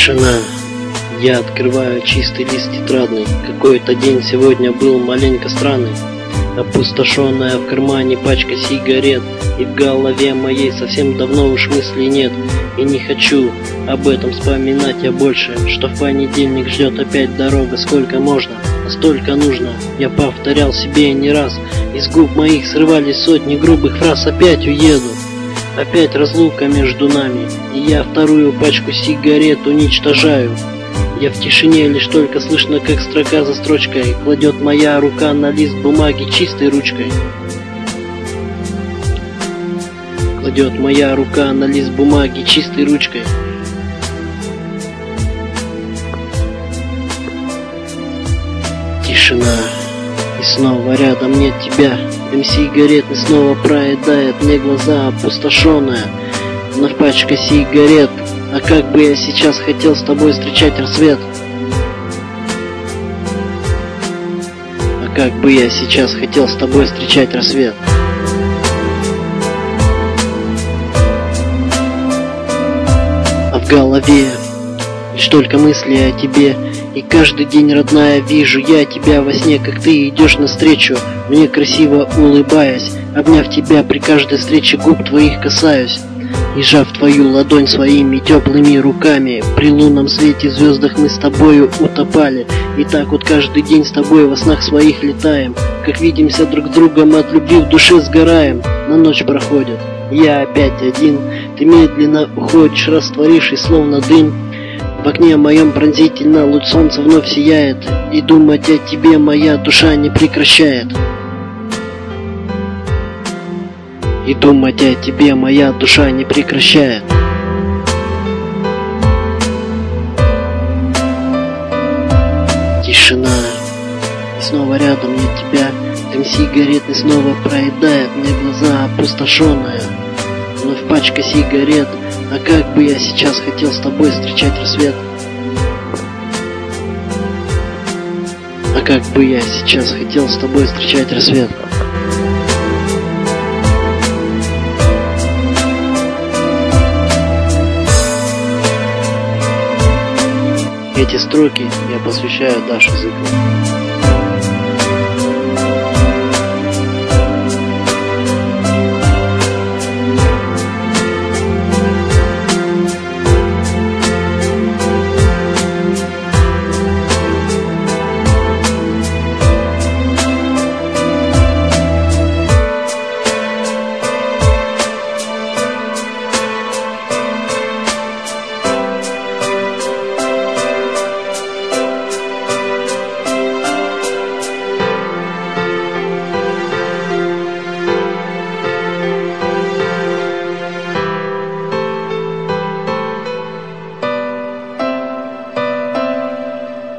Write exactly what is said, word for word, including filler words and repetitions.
Тишина. Я открываю чистый лист тетрадный. Какой-то день сегодня был маленько странный. Опустошенная в кармане пачка сигарет, и в голове моей совсем давно уж мыслей нет. И не хочу об этом вспоминать я больше, что в понедельник ждет опять дорога. Сколько можно, а столько нужно. Я повторял себе не раз. Из губ моих срывались сотни грубых фраз. Опять уеду, опять разлука между нами, и я вторую пачку сигарет уничтожаю. Я в тишине, лишь только слышно, как строка за строчкой кладет моя рука на лист бумаги чистой ручкой. Кладет моя рука на лист бумаги чистой ручкой. Тишина. И снова рядом нет тебя. Дым сигаретный снова проедает мне глаза, опустошенная вновь пачка сигарет. А как бы я сейчас хотел с тобой встречать рассвет. А как бы я сейчас хотел с тобой встречать рассвет. А в голове лишь только мысли о тебе. И каждый день, родная, вижу я тебя во сне, как ты идешь навстречу мне, красиво улыбаясь. Обняв тебя, при каждой встрече губ твоих касаюсь. И сжав твою ладонь своими теплыми руками, при лунном свете звездах мы с тобою утопали. И так вот каждый день с тобой во снах своих летаем. Как видимся друг с другом, от любви в душе сгораем. Но ночь проходит, я опять один. Ты медленно уходишь, растворившись словно дым. В окне моем пронзительно луч солнца вновь сияет, и думать о тебе моя душа не прекращает. И думать о тебе моя душа не прекращает. Тишина. И снова рядом нет тебя. Дым сигаретный снова проедает мне глаза, опустошенная вновь пачка сигарет. А как бы я сейчас хотел с тобой встречать рассвет. А как бы я сейчас хотел с тобой встречать рассвет. Эти строки я посвящаю Даше Зыковой.